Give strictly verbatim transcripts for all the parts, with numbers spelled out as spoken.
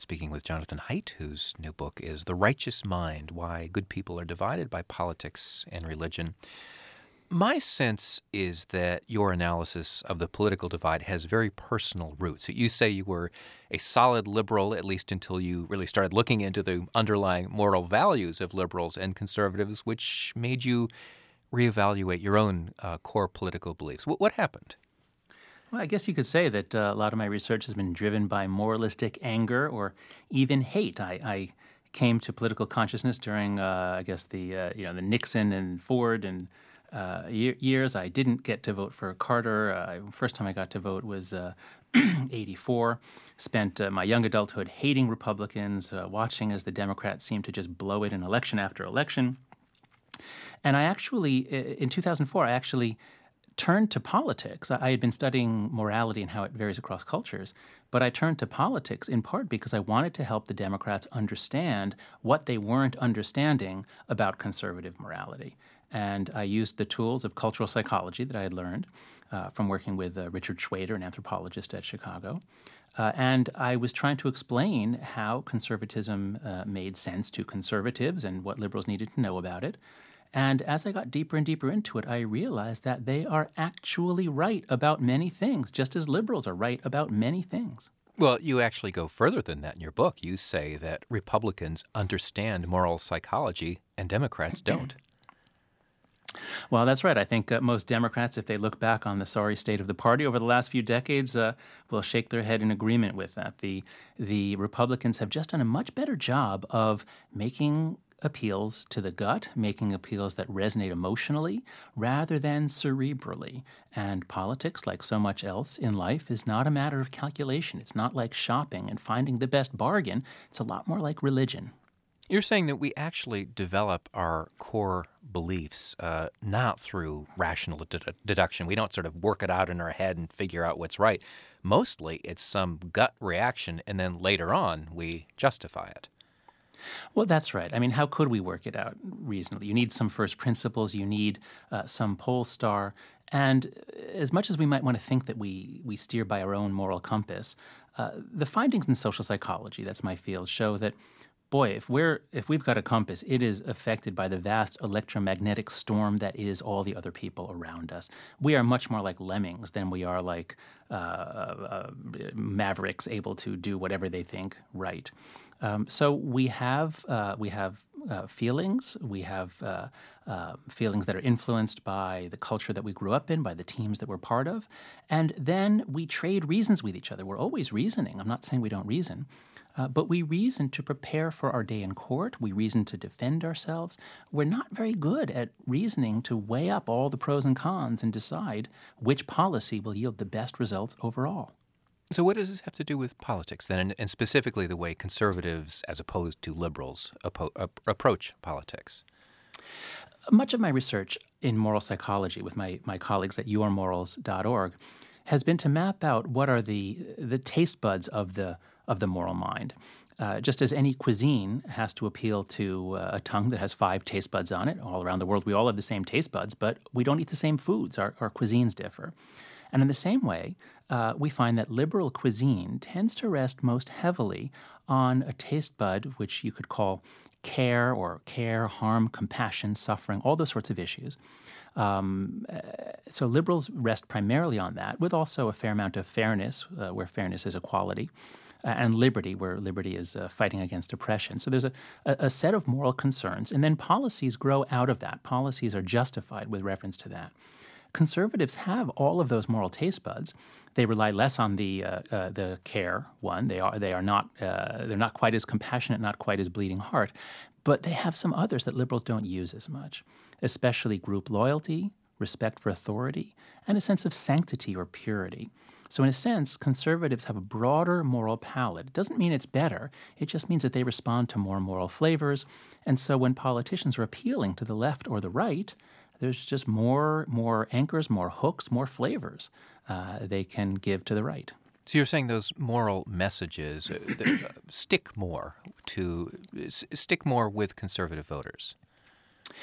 speaking with Jonathan Haidt, whose new book is The Righteous Mind, Why Good People Are Divided by Politics and Religion. My sense is that your analysis of the political divide has very personal roots. You say you were a solid liberal, at least until you really started looking into the underlying moral values of liberals and conservatives, which made you reevaluate your own uh, core political beliefs. What, what happened? Well, I guess you could say that uh, a lot of my research has been driven by moralistic anger or even hate. I, I came to political consciousness during, uh, I guess, the uh, you know the Nixon and Ford and uh, years. I didn't get to vote for Carter. Uh, first time I got to vote was uh, eighty-four. Spent uh, my young adulthood hating Republicans, uh, watching as the Democrats seemed to just blow it in election after election. And I actually, in two thousand four, I actually turned to politics. I had been studying morality and how it varies across cultures, but I turned to politics in part because I wanted to help the Democrats understand what they weren't understanding about conservative morality. And I used the tools of cultural psychology that I had learned uh, from working with uh, Richard Schwader, an anthropologist at Chicago. Uh, and I was trying to explain how conservatism uh, made sense to conservatives and what liberals needed to know about it. And as I got deeper and deeper into it, I realized that they are actually right about many things, just as liberals are right about many things. Well, you actually go further than that in your book. You say that Republicans understand moral psychology and Democrats don't. Well, that's right. I think uh, most Democrats, if they look back on the sorry state of the party over the last few decades, uh, will shake their head in agreement with that. The, the Republicans have just done a much better job of making appeals to the gut, making appeals that resonate emotionally rather than cerebrally. And politics, like so much else in life, is not a matter of calculation. It's not like shopping and finding the best bargain. It's a lot more like religion. You're saying that we actually develop our core beliefs uh, not through rational de- deduction. We don't sort of work it out in our head and figure out what's right. Mostly it's some gut reaction, and then later on we justify it. Well, that's right. I mean, how could we work it out reasonably? You need some first principles. You need uh, some pole star. And as much as we might want to think that we, we steer by our own moral compass, uh, the findings in social psychology, that's my field, show that, boy, if we're if we've got a compass, it is affected by the vast electromagnetic storm that is all the other people around us. We are much more like lemmings than we are like uh, uh, mavericks able to do whatever they think right. Um, so we have uh, we have uh, feelings. We have uh, uh, feelings that are influenced by the culture that we grew up in, by the teams that we're part of, and then we trade reasons with each other. We're always reasoning. I'm not saying we don't reason. Uh, but we reason to prepare for our day in court. We reason to defend ourselves. We're not very good at reasoning to weigh up all the pros and cons and decide which policy will yield the best results overall. So what does this have to do with politics then, and, and specifically the way conservatives, as opposed to liberals, appo- ap- approach politics? Much of my research in moral psychology with my, my colleagues at your morals dot org has been to map out what are the the taste buds of the of the moral mind. Uh, just as any cuisine has to appeal to uh, a tongue that has five taste buds on it, all around the world we all have the same taste buds, but we don't eat the same foods. Our, our cuisines differ. And in the same way, uh, we find that liberal cuisine tends to rest most heavily on a taste bud, which you could call care or care, harm, compassion, suffering, all those sorts of issues. Um, so liberals rest primarily on that, with also a fair amount of fairness, uh, where fairness is equality, uh, and liberty, where liberty is uh, fighting against oppression. So there's a, a set of moral concerns, and then policies grow out of that. Policies are justified with reference to that. Conservatives have all of those moral taste buds. They rely less on the uh, uh, the care one. They are they are not uh, they're not quite as compassionate, not quite as bleeding heart, but they have some others that liberals don't use as much, especially group loyalty, respect for authority, and a sense of sanctity or purity. So in a sense, conservatives have a broader moral palette. It doesn't mean it's better. It just means that they respond to more moral flavors. And so when politicians are appealing to the left or the right, there's just more more anchors, more hooks, more flavors uh, they can give to the right. So you're saying those moral messages uh, that, uh, stick more to s- stick more with conservative voters?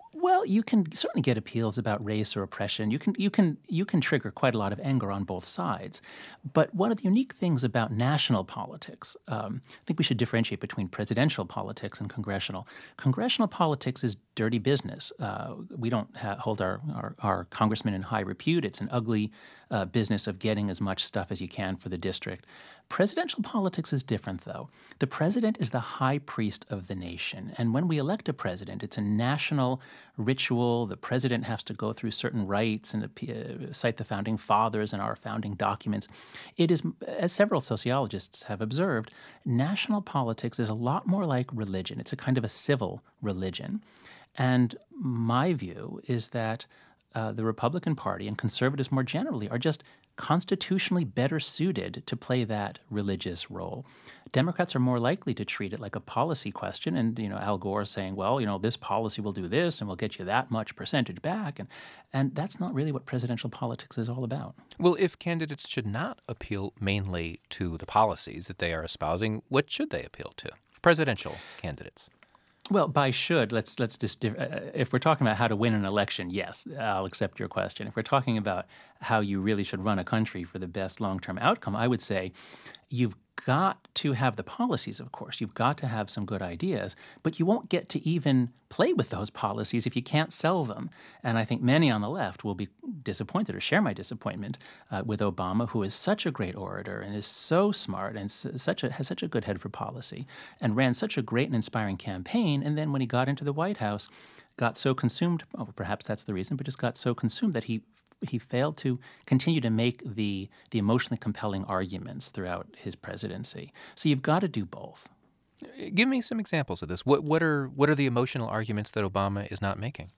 Well, you can certainly get appeals about race or oppression. You can you can you can trigger quite a lot of anger on both sides. But one of the unique things about national politics, um, I think we should differentiate between presidential politics and congressional. Congressional politics is dirty business. Uh, we don't ha- hold our, our our congressmen in high repute. It's an ugly uh, business of getting as much stuff as you can for the district. Presidential politics is different, though. The president is the high priest of the nation. And when we elect a president, it's a national ritual. The president has to go through certain rites and uh, cite the founding fathers and our founding documents. It is, as several sociologists have observed, national politics is a lot more like religion. It's a kind of a civil religion. And my view is that uh, the Republican Party and conservatives more generally are just constitutionally better suited to play that religious role. Democrats are more likely to treat it like a policy question, and you know Al Gore saying, "Well, you know, this policy will do this, and we'll get you that much percentage back," and and that's not really what presidential politics is all about. Well, if candidates should not appeal mainly to the policies that they are espousing, what should they appeal to? Presidential candidates. Well, by should, let's let's just uh, if we're talking about how to win an election, yes, I'll accept your question. If we're talking about how you really should run a country for the best long-term outcome, I would say you've got to have the policies, of course. You've got to have some good ideas, but you won't get to even play with those policies if you can't sell them. And I think many on the left will be disappointed or share my disappointment uh, with Obama, who is such a great orator and is so smart and s- such a, has such a good head for policy and ran such a great and inspiring campaign. And then when he got into the White House, got so consumed, well, perhaps that's the reason, but just got so consumed that he he failed to continue to make the the emotionally compelling arguments throughout his presidency. So you've got to do both. Give me some examples of this. What what are what are the emotional arguments that Obama is not making?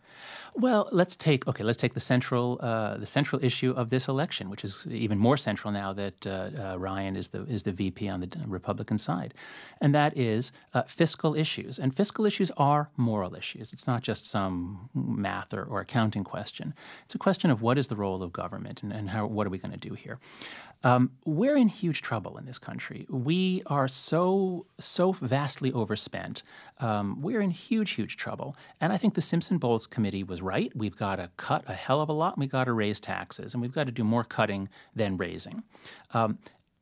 Well, let's take okay. Let's take the central uh, the central issue of this election, which is even more central now that uh, uh, Ryan is the is the V P on the Republican side, and that is uh, fiscal issues. And fiscal issues are moral issues. It's not just some math or, or accounting question. It's a question of what is the role of government and, and how what are we going to do here. Um, we're in huge trouble in this country. We are so so vastly overspent. Um, we're in huge, huge trouble. And I think the Simpson-Bowles Committee was right. We've got to cut a hell of a lot, and we've got to raise taxes, and we've got to do more cutting than raising. Um,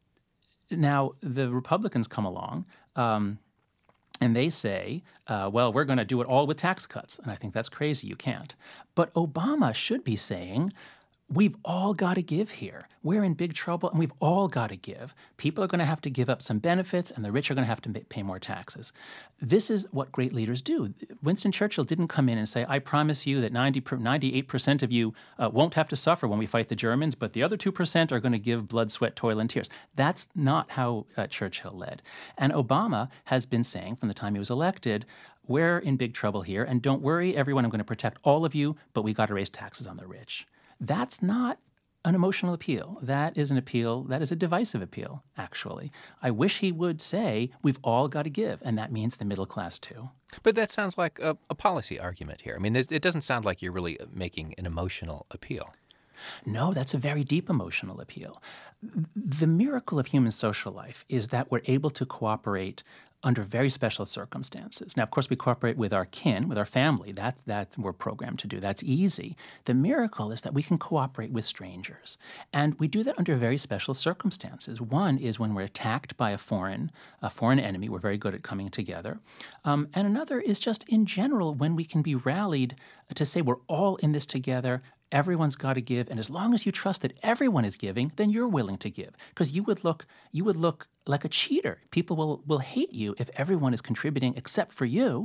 now, the Republicans come along, um, and they say, uh, well, we're going to do it all with tax cuts. And I think that's crazy. You can't. But Obama should be saying, we've all got to give here. We're in big trouble, and we've all got to give. People are going to have to give up some benefits, and the rich are going to have to pay more taxes. This is what great leaders do. Winston Churchill didn't come in and say, I promise you that ninety, ninety-eight percent of you uh, won't have to suffer when we fight the Germans, but the other two percent are going to give blood, sweat, toil, and tears. That's not how uh, Churchill led. And Obama has been saying from the time he was elected, we're in big trouble here, and don't worry, everyone, I'm going to protect all of you, but we got to raise taxes on the rich. That's not an emotional appeal. That is an appeal, that is a divisive appeal, actually. I wish he would say, we've all got to give, and that means the middle class too. But that sounds like a, a policy argument here. I mean, it doesn't sound like you're really making an emotional appeal. No, that's a very deep emotional appeal. The miracle of human social life is that we're able to cooperate under very special circumstances. Now, of course, we cooperate with our kin, with our family. That's that we're programmed to do. That's easy. The miracle is that we can cooperate with strangers. And we do that under very special circumstances. One is when we're attacked by a foreign, a foreign enemy. We're very good at coming together. Um, and another is just in general when we can be rallied to say we're all in this together. Everyone's got to give, and as long as you trust that everyone is giving, then you're willing to give. Because you would look, you would look like a cheater. People will, will hate you if everyone is contributing except for you.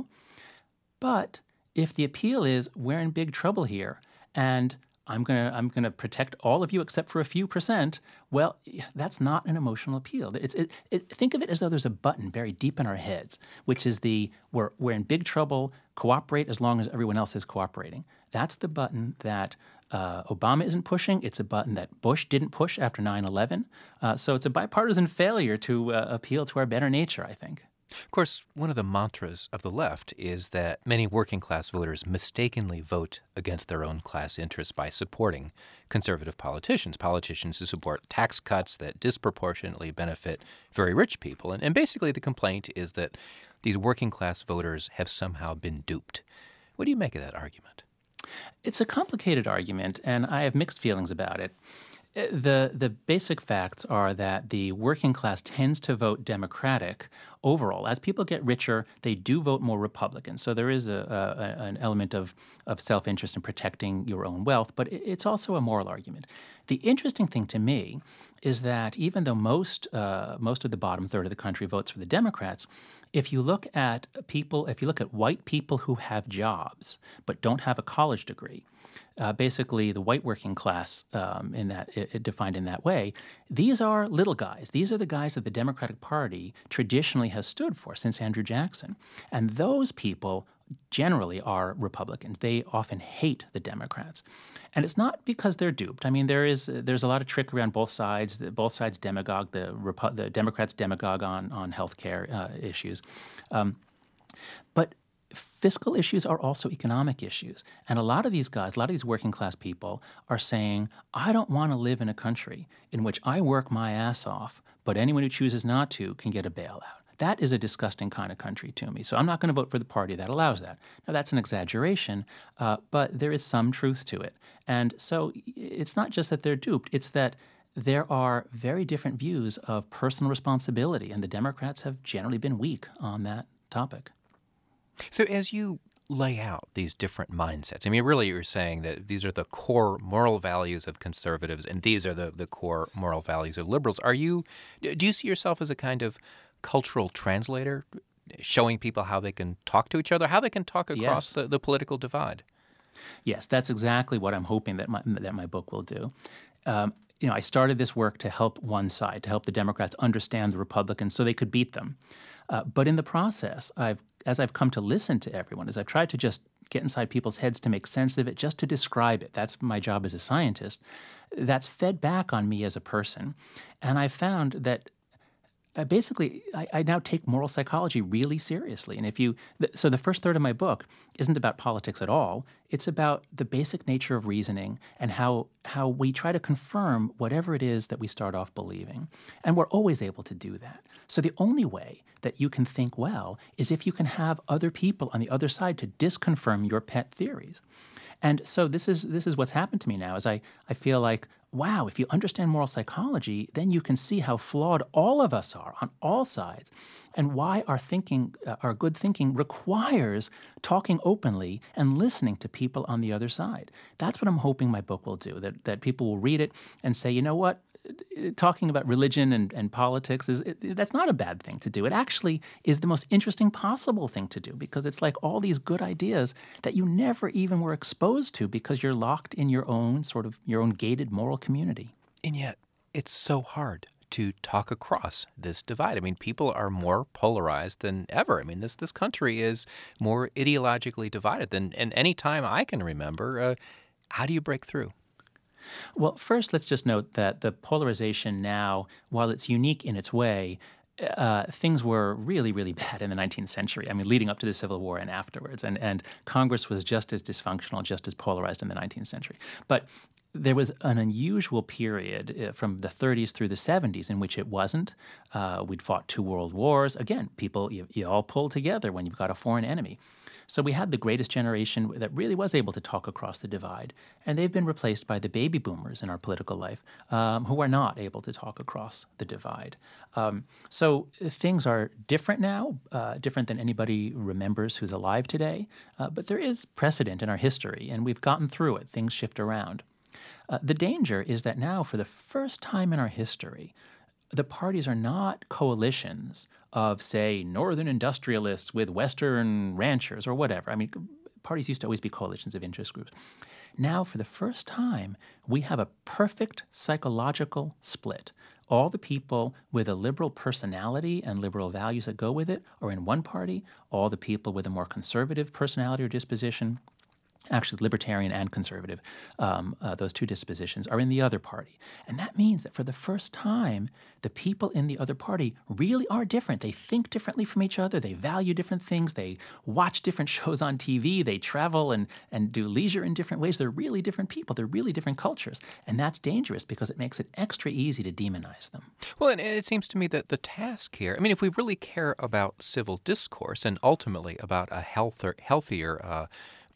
But if the appeal is we're in big trouble here, and I'm gonna I'm gonna protect all of you except for a few percent, well, that's not an emotional appeal. It's it, it, think of it as though there's a button buried deep in our heads, which is the we're we're in big trouble. Cooperate as long as everyone else is cooperating. That's the button that uh, Obama isn't pushing. It's a button that Bush didn't push after nine eleven. Uh, so it's a bipartisan failure to uh, appeal to our better nature, I think. Of course, one of the mantras of the left is that many working-class voters mistakenly vote against their own class interests by supporting conservative politicians, politicians who support tax cuts that disproportionately benefit very rich people. And, and basically the complaint is that these working-class voters have somehow been duped. What do you make of that argument? It's a complicated argument, and I have mixed feelings about it. Uh, The, the basic facts are that the working class tends to vote Democratic overall. As people get richer, they do vote more Republican. So there is a, a, an element of, of self-interest in protecting your own wealth, but it- it's also a moral argument. The interesting thing to me is that even though most uh, most of the bottom third of the country votes for the Democrats, if you look at people, if you look at white people who have jobs but don't have a college degree, uh, basically the white working class um, in that i- i- defined in that way, these are little guys. These are the guys that the Democratic Party traditionally has stood for since Andrew Jackson, and those people generally are Republicans. They often hate the Democrats. And it's not because they're duped. I mean, there is there's a lot of trick around both sides. The- Both sides demagogue. The Repu- the Democrats demagogue on on healthcare uh, issues, um, but fiscal issues are also economic issues. And a lot of these guys, a lot of these working class people, are saying, "I don't want to live in a country in which I work my ass off, but anyone who chooses not to can get a bailout." That is a disgusting kind of country to me. So I'm not going to vote for the party that allows that. Now, that's an exaggeration, uh, but there is some truth to it. And so it's not just that they're duped, it's that there are very different views of personal responsibility, and the Democrats have generally been weak on that topic. So as you lay out these different mindsets, I mean, really you're saying that these are the core moral values of conservatives and these are the, the core moral values of liberals. Are you, do you see yourself as a kind of cultural translator, showing people how they can talk to each other, how they can talk across Yes. the, the political divide? Yes, that's exactly what I'm hoping that my, that my book will do. Um, you know, I started this work to help one side, to help the Democrats understand the Republicans so they could beat them. Uh, but in the process, I've as I've come to listen to everyone, as I've tried to just get inside people's heads to make sense of it, just to describe it. That's my job as a scientist. That's fed back on me as a person. And I found that uh, basically, I, I now take moral psychology really seriously. And if you, th- so the first third of my book isn't about politics at all. It's about the basic nature of reasoning and how how we try to confirm whatever it is that we start off believing. And we're always able to do that. So the only way that you can think well is if you can have other people on the other side to disconfirm your pet theories. And so this is this is what's happened to me now is I, I feel like, wow, if you understand moral psychology, then you can see how flawed all of us are on all sides and why our thinking, uh, our good thinking requires talking openly and listening to people on the other side. That's what I'm hoping my book will do, that, that people will read it and say, you know what? Talking about religion and, and politics is it, that's not a bad thing to do. It actually is the most interesting possible thing to do because it's like all these good ideas that you never even were exposed to because you're locked in your own sort of your own gated moral community. And yet, it's so hard to talk across this divide. I mean, people are more polarized than ever. I mean, this this country is more ideologically divided than in any time I can remember. Uh, how do you break through? Well, first, let's just note that the polarization now, while it's unique in its way, uh, things were really, really bad in the nineteenth century. I mean, leading up to the Civil War and afterwards. And, and Congress was just as dysfunctional, just as polarized in the nineteenth century. But there was an unusual period uh, from the thirties through the seventies in which it wasn't. Uh, we'd fought two world wars. Again, people, you, you all pull together when you've got a foreign enemy. So we had the greatest generation that really was able to talk across the divide, and they've been replaced by the baby boomers in our political life um, who are not able to talk across the divide. Um, so things are different now, uh, different than anybody remembers who's alive today, uh, but there is precedent in our history, and we've gotten through it. Things shift around. Uh, the danger is that now, for the first time in our history, the parties are not coalitions of, say, northern industrialists with western ranchers or whatever. I mean, parties used to always be coalitions of interest groups. Now, for the first time, we have a perfect psychological split. All the people with a liberal personality and liberal values that go with it are in one party. All the people with a more conservative personality or disposition, actually libertarian and conservative, um, uh, those two dispositions are in the other party. And that means that for the first time, the people in the other party really are different. They think differently from each other. They value different things. They watch different shows on T V. They travel and, and do leisure in different ways. They're really different people. They're really different cultures. And that's dangerous because it makes it extra easy to demonize them. Well, and it seems to me that the task here, I mean, if we really care about civil discourse and ultimately about a healthier, healthier uh,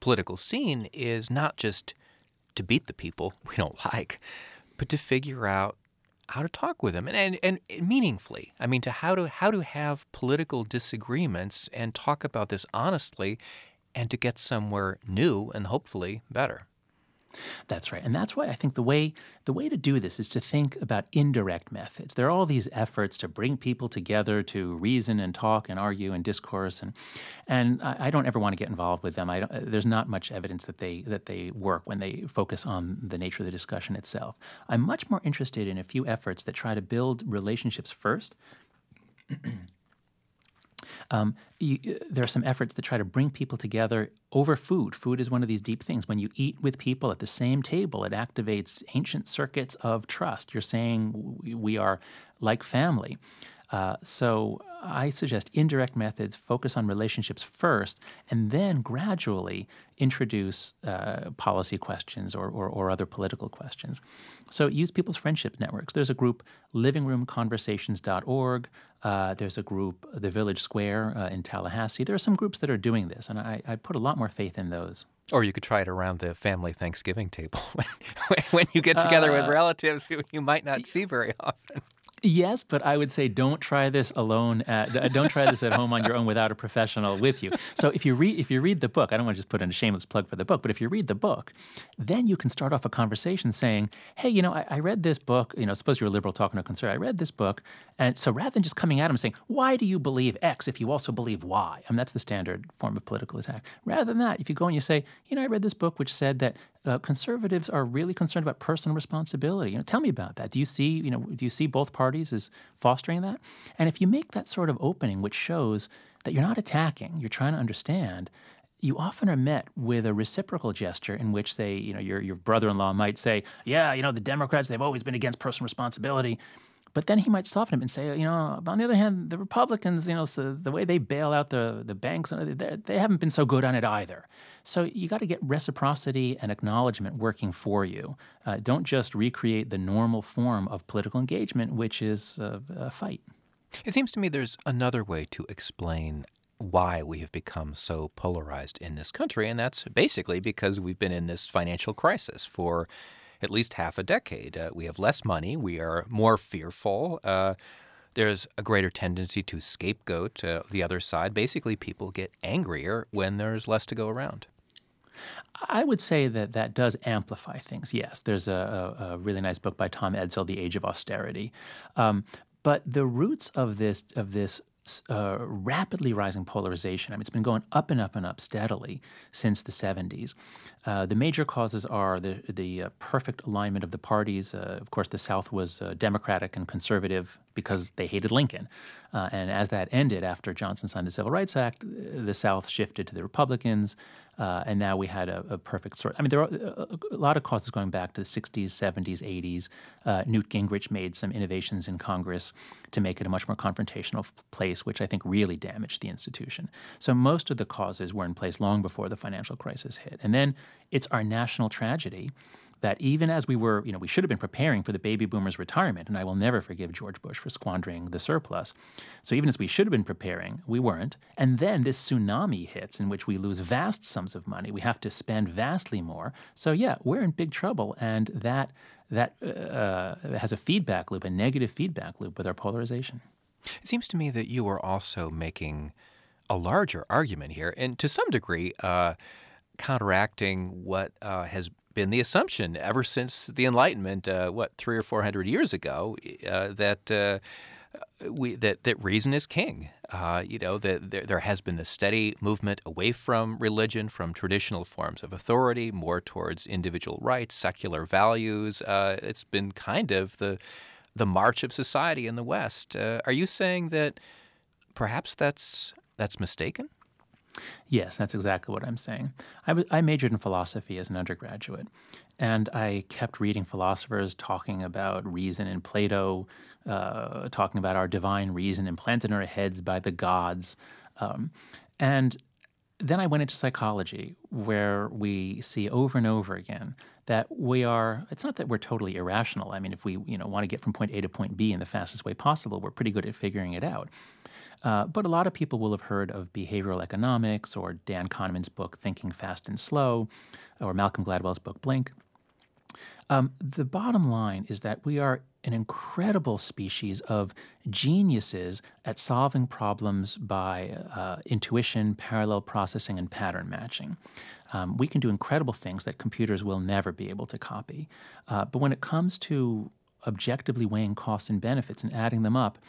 political scene is not just to beat the people we don't like, but to figure out how to talk with them and, and, and meaningfully. I mean, to how to how to have political disagreements and talk about this honestly and to get somewhere new and hopefully better. That's right. And that's why I think the way the way to do this is to think about indirect methods. There are all these efforts to bring people together to reason and talk and argue and discourse, and and I, I don't ever want to get involved with them. I don't, there's not much evidence that they that they work when they focus on the nature of the discussion itself. I'm much more interested in a few efforts that try to build relationships first. Um, you, there are some efforts that try to bring people together over food. Food is one of these deep things. When you eat with people at the same table, it activates ancient circuits of trust. You're saying we are like family. Uh, so I suggest indirect methods, focus on relationships first, and then gradually introduce uh, policy questions or, or, or other political questions. So use people's friendship networks. There's a group, living room conversations dot org. Uh, there's a group, The Village Square uh, in Tallahassee. There are some groups that are doing this, and I, I put a lot more faith in those. Or you could try it around the family Thanksgiving table when, when you get together uh, with relatives who you might not see very often. Yes, but I would say don't try this alone. At, don't try this at home on your own without a professional with you. So if you read if you read the book, I don't want to just put in a shameless plug for the book, but if you read the book, then you can start off a conversation saying, hey, you know, I, I read this book. You know, suppose you're a liberal talking to a conservative. I read this book. And so rather than just coming at them saying, why do you believe X if you also believe Y? I mean, that's the standard form of political attack. Rather than that, if you go and you say, you know, I read this book which said that Uh, conservatives are really concerned about personal responsibility. You know, tell me about that. Do you see, you know, do you see both parties as fostering that? And if you make that sort of opening, which shows that you're not attacking, you're trying to understand, you often are met with a reciprocal gesture in which, say, you know, your your brother-in-law might say, yeah, you know, the Democrats, they've always been against personal responsibility. But then he might soften him and say, you know, on the other hand, the Republicans, you know, so the way they bail out the, the banks, they haven't been so good on it either. So you got to get reciprocity and acknowledgement working for you. Uh, don't just recreate the normal form of political engagement, which is a, a fight. It seems to me there's another way to explain why we have become so polarized in this country, and that's basically because we've been in this financial crisis for at least half a decade. Uh, we have less money. We are more fearful. Uh, there's a greater tendency to scapegoat uh, the other side. Basically, people get angrier when there's less to go around. I would say that that does amplify things, yes. There's a, a, a really nice book by Tom Edsall, The Age of Austerity. Um, but the roots of this of this Uh, rapidly rising polarization. I mean, it's been going up and up and up steadily since the seventies. Uh, the major causes are the the uh, perfect alignment of the parties. Uh, of course, the South was uh, Democratic and conservative because they hated Lincoln. Uh, and as that ended after Johnson signed the Civil Rights Act, the South shifted to the Republicans. Uh, and now we had a, a perfect sort. I mean, there are a, a lot of causes going back to the sixties, seventies, eighties. Uh, Newt Gingrich made some innovations in Congress to make it a much more confrontational place, which I think really damaged the institution. So most of the causes were in place long before the financial crisis hit. And then it's our national tragedy that even as we were, you know, we should have been preparing for the baby boomers' retirement, and I will never forgive George Bush for squandering the surplus. So even as we should have been preparing, we weren't. And then this tsunami hits in which we lose vast sums of money. We have to spend vastly more. So yeah, we're in big trouble, and that that uh, has a feedback loop, a negative feedback loop with our polarization. It seems to me that you are also making a larger argument here, and to some degree uh, counteracting what uh, has been the assumption ever since the Enlightenment, uh, what, three or four hundred years ago, uh, that uh, we that, that reason is king. Uh, you know, that there, there has been this steady movement away from religion, from traditional forms of authority, more towards individual rights, secular values. Uh, it's been kind of the the march of society in the West. Uh, are you saying that perhaps that's that's mistaken? Yes, that's exactly what I'm saying. I, w- I majored in philosophy as an undergraduate, and I kept reading philosophers talking about reason in Plato, uh, talking about our divine reason implanted in our heads by the gods. Um, and then I went into psychology, where we see over and over again that we are, it's not that we're totally irrational. I mean, if we you know want to get from point A to point B in the fastest way possible, we're pretty good at figuring it out. Uh, but a lot of people will have heard of behavioral economics or Dan Kahneman's book, Thinking Fast and Slow, or Malcolm Gladwell's book, Blink. Um, the bottom line is that we are an incredible species of geniuses at solving problems by uh, intuition, parallel processing, and pattern matching. Um, we can do incredible things that computers will never be able to copy. Uh, but when it comes to objectively weighing costs and benefits and adding them up,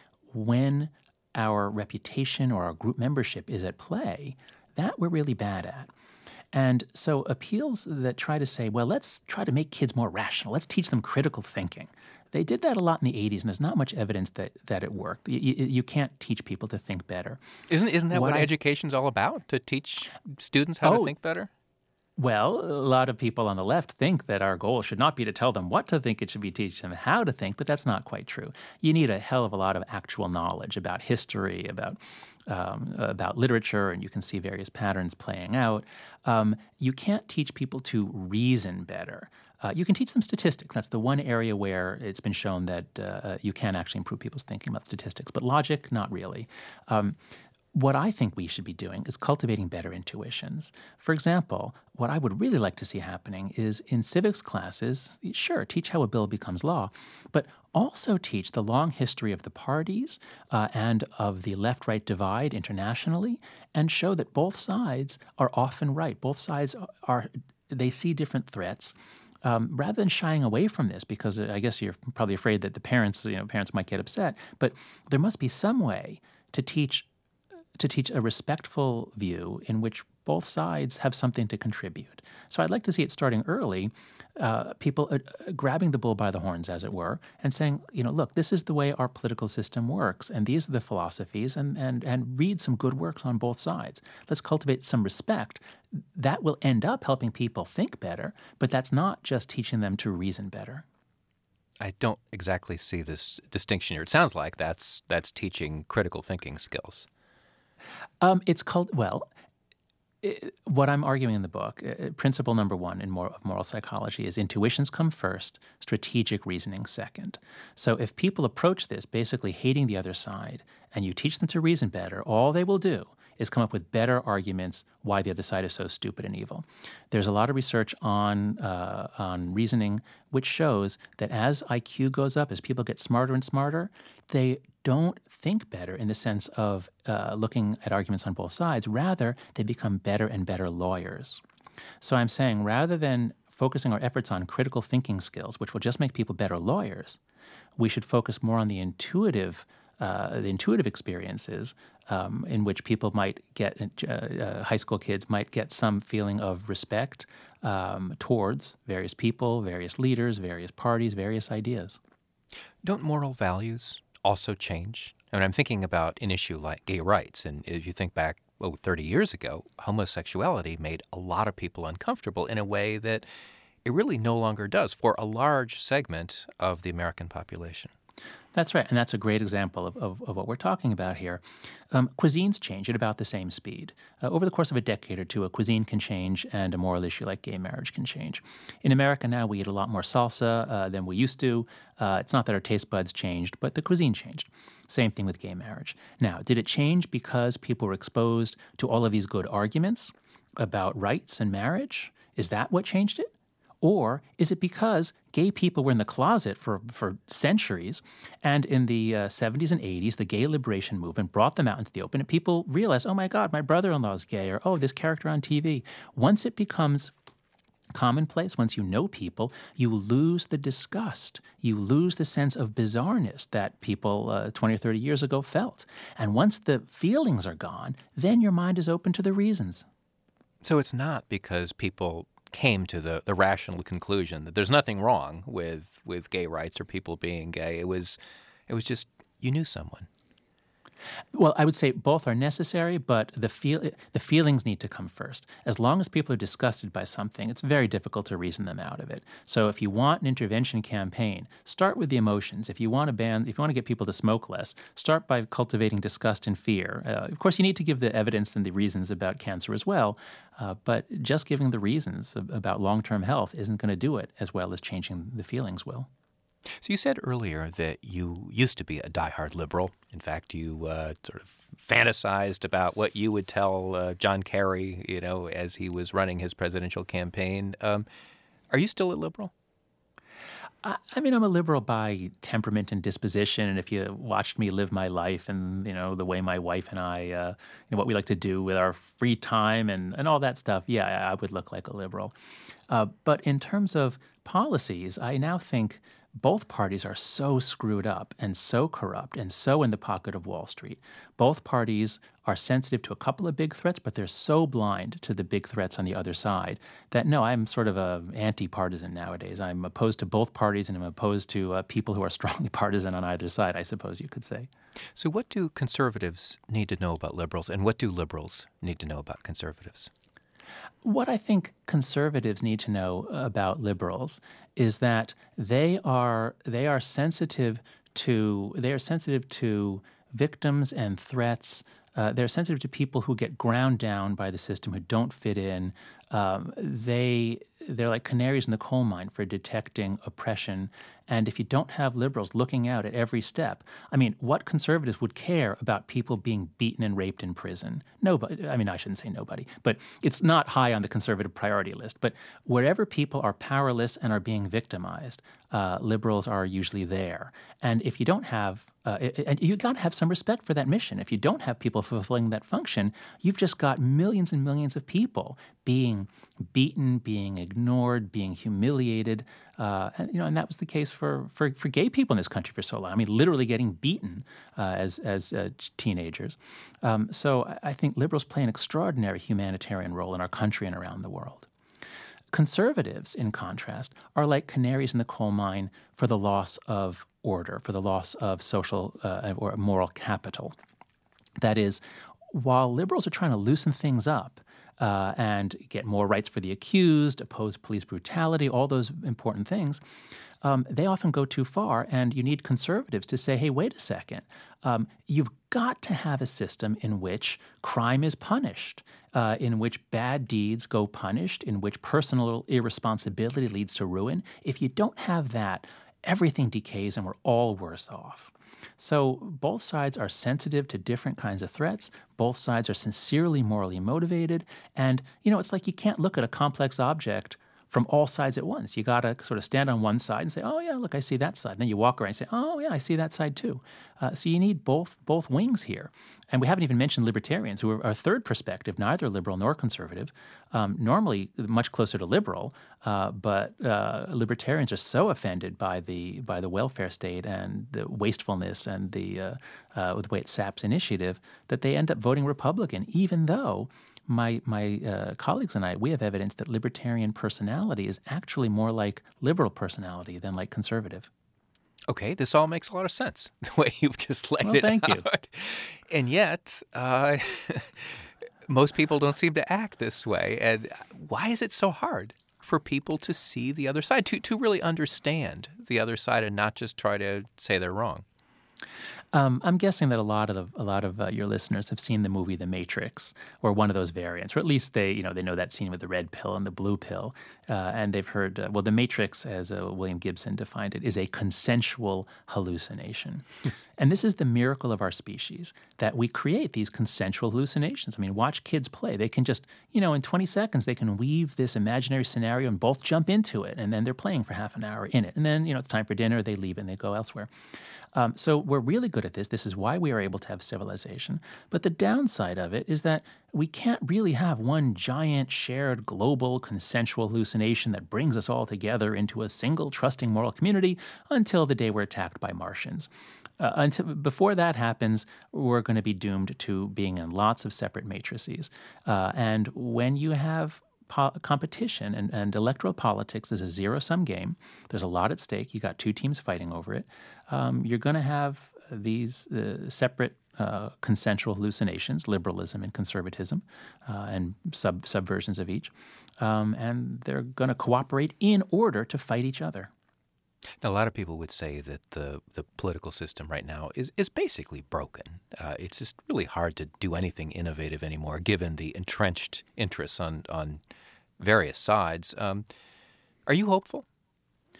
when our reputation or our group membership is at play, that we're really bad at. And so appeals that try to say, well, let's try to make kids more rational. Let's teach them critical thinking. They did that a lot in the eighties, and there's not much evidence that, that it worked. You, you, you can't teach people to think better. Isn't, isn't that what, what I, education's all about, to teach students how oh, to think better? Well, a lot of people on the left think that our goal should not be to tell them what to think, it should be teaching them how to think, but that's not quite true. You need a hell of a lot of actual knowledge about history, about um, about literature, and you can see various patterns playing out. Um, you can't teach people to reason better. Uh, you can teach them statistics. That's the one area where it's been shown that uh, you can actually improve people's thinking about statistics. But logic, not really. Um, What I think we should be doing is cultivating better intuitions. For example, what I would really like to see happening is in civics classes, sure, teach how a bill becomes law, but also teach the long history of the parties uh, and of the left-right divide internationally, and show that both sides are often right. Both sides are, they see different threats. Um, rather than shying away from this, because I guess you're probably afraid that the parents, you know, parents might get upset, but there must be some way to teach to teach a respectful view in which both sides have something to contribute. So I'd like to see it starting early, uh, people uh, grabbing the bull by the horns, as it were, and saying, you know, look, this is the way our political system works, and these are the philosophies, and, and, and read some good works on both sides. Let's cultivate some respect. That will end up helping people think better, but that's not just teaching them to reason better. I don't exactly see this distinction here. It sounds like that's that's teaching critical thinking skills. Um, it's called, well, it, what I'm arguing in the book, uh, principle number one in moral, of moral psychology is intuitions come first, strategic reasoning second. So if people approach this basically hating the other side and you teach them to reason better, all they will do is come up with better arguments why the other side is so stupid and evil. There's a lot of research on uh, on reasoning which shows that as I Q goes up, as people get smarter and smarter, they don't think better in the sense of uh, looking at arguments on both sides. Rather, they become better and better lawyers. So I'm saying rather than focusing our efforts on critical thinking skills, which will just make people better lawyers, we should focus more on the intuitive Uh, the intuitive experiences um, in which people might get, uh, uh, high school kids might get some feeling of respect um, towards various people, various leaders, various parties, various ideas. Don't moral values also change? I mean, I'm thinking about an issue like gay rights, and if you think back, oh, thirty years ago, homosexuality made a lot of people uncomfortable in a way that it really no longer does for a large segment of the American population. That's right, and that's a great example of, of, of what we're talking about here. Um, cuisines change at about the same speed. Uh, over the course of a decade or two, a cuisine can change, and a moral issue like gay marriage can change. In America now, we eat a lot more salsa uh, than we used to. Uh, it's not that our taste buds changed, but the cuisine changed. Same thing with gay marriage. Now, did it change because people were exposed to all of these good arguments about rights and marriage? Is that what changed it? Or is it because gay people were in the closet for, for centuries, and in the uh, seventies and eighties, the gay liberation movement brought them out into the open, and people realized, oh my God, my brother-in-law is gay, or oh, this character on T V. Once it becomes commonplace, once you know people, you lose the disgust. You lose the sense of bizarreness that people uh, twenty or thirty years ago felt. And once the feelings are gone, then your mind is open to the reasons. So it's not because people came to the, the rational conclusion that there's nothing wrong with with gay rights or people being gay. It was it was just you knew someone. Well, I would say both are necessary, but the feel the feelings need to come first. As long as people are disgusted by something, it's very difficult to reason them out of it. So if you want an intervention campaign, start with the emotions. If you want to ban, if you want to get people to smoke less, start by cultivating disgust and fear. Uh, of course, you need to give the evidence and the reasons about cancer as well, uh, but just giving the reasons about long-term health isn't going to do it as well as changing the feelings will. So you said earlier that you used to be a diehard liberal. In fact, you uh, sort of fantasized about what you would tell uh, John Kerry, you know, as he was running his presidential campaign. Um, are you still a liberal? I, I mean, I'm a liberal by temperament and disposition, and if you watched me live my life and, you know, the way my wife and I, uh, you know, what we like to do with our free time and, and all that stuff, yeah, I, I would look like a liberal. Uh, but in terms of policies, I now think both parties are so screwed up and so corrupt and so in the pocket of Wall Street. Both parties are sensitive to a couple of big threats, but they're so blind to the big threats on the other side that, no, I'm sort of a anti-partisan nowadays. I'm opposed to both parties, and I'm opposed to uh, people who are strongly partisan on either side, I suppose you could say. So what do conservatives need to know about liberals, and what do liberals need to know about conservatives? What I think conservatives need to know about liberals is that they are they are sensitive to they are sensitive to victims and threats. Uh, they're sensitive to people who get ground down by the system, who don't fit in. Um, they they're like canaries in the coal mine for detecting oppression. And if you don't have liberals looking out at every step, I mean, what conservatives would care about people being beaten and raped in prison? Nobody. I mean, I shouldn't say nobody, but it's not high on the conservative priority list. But wherever people are powerless and are being victimized, uh, liberals are usually there. And if you don't have, uh, and you got to have some respect for that mission. If you don't have people fulfilling that function, you've just got millions and millions of people being beaten, being ignored, being humiliated, uh, and you know, and that was the case for, for, for gay people in this country for so long. I mean, literally getting beaten uh, as as uh, teenagers. Um, so I think liberals play an extraordinary humanitarian role in our country and around the world. Conservatives, in contrast, are like canaries in the coal mine for the loss of order, for the loss of social uh, or moral capital. That is, while liberals are trying to loosen things up, Uh, and get more rights for the accused, oppose police brutality, all those important things, um, they often go too far, and you need conservatives to say, hey, wait a second. Um, you've got to have a system in which crime is punished, uh, in which bad deeds go punished, in which personal irresponsibility leads to ruin. If you don't have that, everything decays and we're all worse off. So both sides are sensitive to different kinds of threats. Both sides are sincerely morally motivated. And, you know, it's like you can't look at a complex object from all sides at once. You got to sort of stand on one side and say, oh, yeah, look, I see that side. Then you walk around and say, oh, yeah, I see that side too. Uh, so you need both both wings here. And we haven't even mentioned libertarians, who are our third perspective, neither liberal nor conservative, um, normally much closer to liberal, uh, but uh, libertarians are so offended by the by the welfare state and the wastefulness and the, uh, uh, the way it saps initiative that they end up voting Republican, even though my my uh, colleagues and I, we have evidence that libertarian personality is actually more like liberal personality than like conservative. Okay, this all makes a lot of sense, the way you've just laid Well, it thank out. you. And yet, uh, most people don't seem to act this way. And why is it so hard for people to see the other side, to, to really understand the other side and not just try to say they're wrong? Um, I'm guessing that a lot of the, a lot of uh, your listeners have seen the movie The Matrix, or one of those variants, or at least they, you know, they know that scene with the red pill and the blue pill, uh, and they've heard. Uh, well, The Matrix, as uh, William Gibson defined it, is a consensual hallucination, and this is the miracle of our species, that we create these consensual hallucinations. I mean, watch kids play; they can just, you know, in twenty seconds they can weave this imaginary scenario and both jump into it, and then they're playing for half an hour in it, and then you know it's time for dinner, they leave and they go elsewhere. Um, so we're really good at this. This is why we are able to have civilization. But the downside of it is that we can't really have one giant, shared, global, consensual hallucination that brings us all together into a single, trusting moral community until the day we're attacked by Martians. Uh, until before that happens, we're going to be doomed to being in lots of separate matrices. Uh, and when you have Po- competition and, and electoral politics is a zero-sum game. There's a lot at stake. You got two teams fighting over it. Um, you're going to have these uh, separate uh, consensual hallucinations, liberalism and conservatism, uh, and sub subversions of each. Um, and they're going to cooperate in order to fight each other. Now, a lot of people would say that the, the political system right now is, is basically broken. Uh, it's just really hard to do anything innovative anymore, given the entrenched interests on, on various sides. Um, are you hopeful?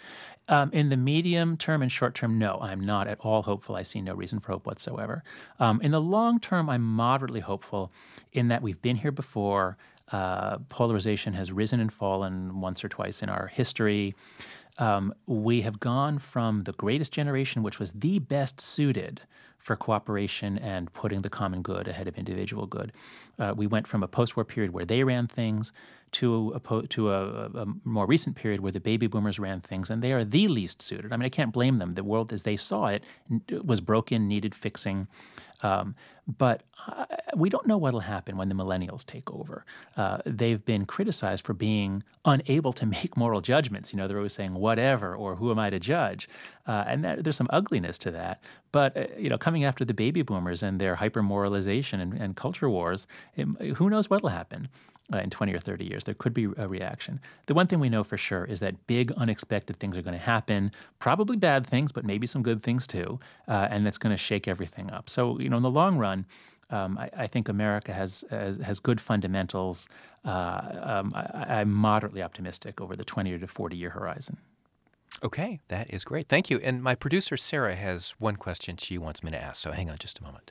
Um, in the medium term and short term, no, I'm not at all hopeful. I see no reason for hope whatsoever. Um, in the long term, I'm moderately hopeful in that we've been here before. Uh, polarization has risen and fallen once or twice in our history. Um, we have gone from the greatest generation, which was the best suited for cooperation and putting the common good ahead of individual good. Uh, we went from a post-war period where they ran things to a, po- to a, a more recent period where the baby boomers ran things, and they are the least suited. I mean, I can't blame them. The world as they saw it was broken, needed fixing. Um, but uh, we don't know what will happen when the millennials take over. Uh, they've been criticized for being unable to make moral judgments. You know, they're always saying, whatever, or who am I to judge? Uh, and that, there's some ugliness to that. But, uh, you know, coming after the baby boomers and their hyper-moralization and, and culture wars, it, who knows what will happen? Uh, in twenty or thirty years, there could be a reaction. The one thing we know for sure is that big, unexpected things are going to happen, probably bad things, but maybe some good things too, uh, and that's going to shake everything up. So, you know, in the long run, um, I, I think America has, has has good fundamentals. Uh, um, I, I'm moderately optimistic over the twenty to forty year horizon. Okay, that is great. Thank you. And my producer, Sarah, has one question she wants me to ask, so hang on just a moment.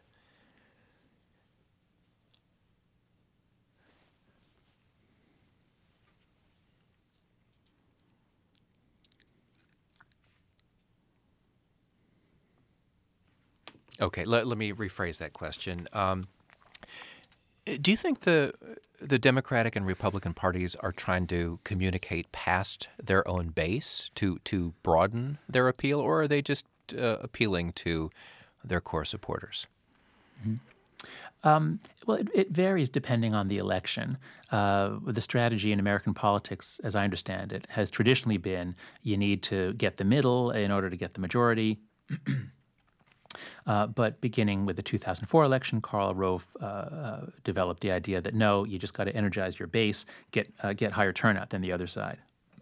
Okay, let, let me rephrase that question. Um, do you think the the Democratic and Republican parties are trying to communicate past their own base to, to broaden their appeal, or are they just uh, appealing to their core supporters? Mm-hmm. Um, well, it, it varies depending on the election. Uh, the strategy in American politics, as I understand it, has traditionally been you need to get the middle in order to get the majority. Uh, but beginning with the two thousand four election, Karl Rove uh, uh, developed the idea that no, you just got to energize your base, get uh, get higher turnout than the other side.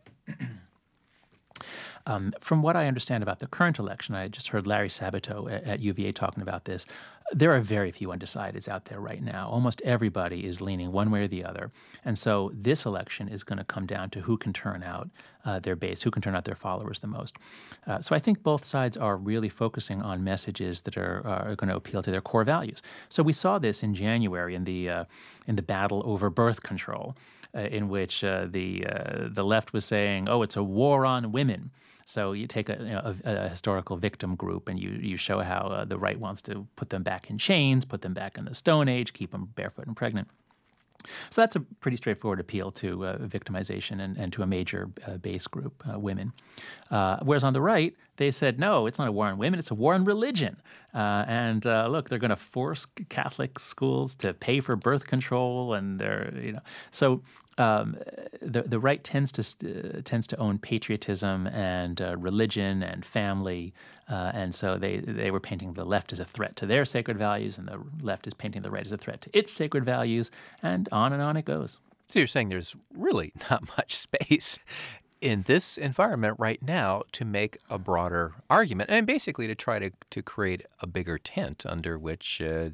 Um, from what I understand about the current election, I just heard Larry Sabato at, at U V A talking about this. There are very few undecideds out there right now. Almost everybody is leaning one way or the other. And so this election is going to come down to who can turn out uh, their base, who can turn out their followers the most. Uh, so I think both sides are really focusing on messages that are, are going to appeal to their core values. So we saw this in January in the uh, in the battle over birth control, uh, in which uh, the uh, the left was saying, "Oh, it's a war on women." So you take a, you know, a, a historical victim group and you, you show how uh, the right wants to put them back in chains, put them back in the Stone Age, keep them barefoot and pregnant. So that's a pretty straightforward appeal to uh, victimization and, and to a major uh, base group, uh, women. Uh, whereas on the right, they said, no, it's not a war on women, it's a war on religion. Uh, and uh, look, they're going to force Catholic schools to pay for birth control, and they're, you know, so um, the the right tends to uh, tends to own patriotism and uh, religion and family, uh, and so they they were painting the left as a threat to their sacred values, and the left is painting the right as a threat to its sacred values, and on and on it goes. So you're saying there's really not much space in this environment right now to make a broader argument, and basically to try to, to create a bigger tent under which uh,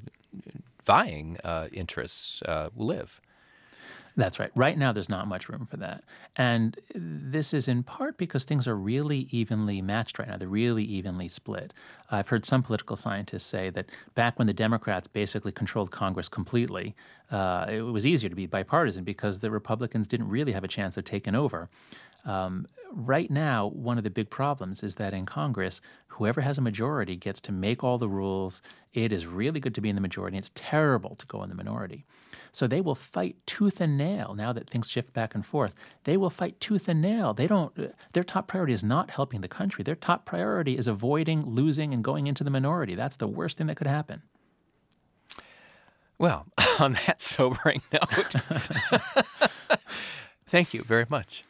vying uh, interests uh, live. That's right. Right now, there's not much room for that. And this is in part because things are really evenly matched right now. They're really evenly split. I've heard some political scientists say that back when the Democrats basically controlled Congress completely, uh, it was easier to be bipartisan because the Republicans didn't really have a chance of taking over. Um, right now, one of the big problems is that in Congress, whoever has a majority gets to make all the rules. It is really good to be in the majority. It's terrible to go in the minority. So they will fight tooth and nail now that things shift back and forth. They will fight tooth and nail. They don't. Their top priority is not helping the country. Their top priority is avoiding losing and going into the minority. That's the worst thing that could happen. Well, on that sobering note, thank you very much.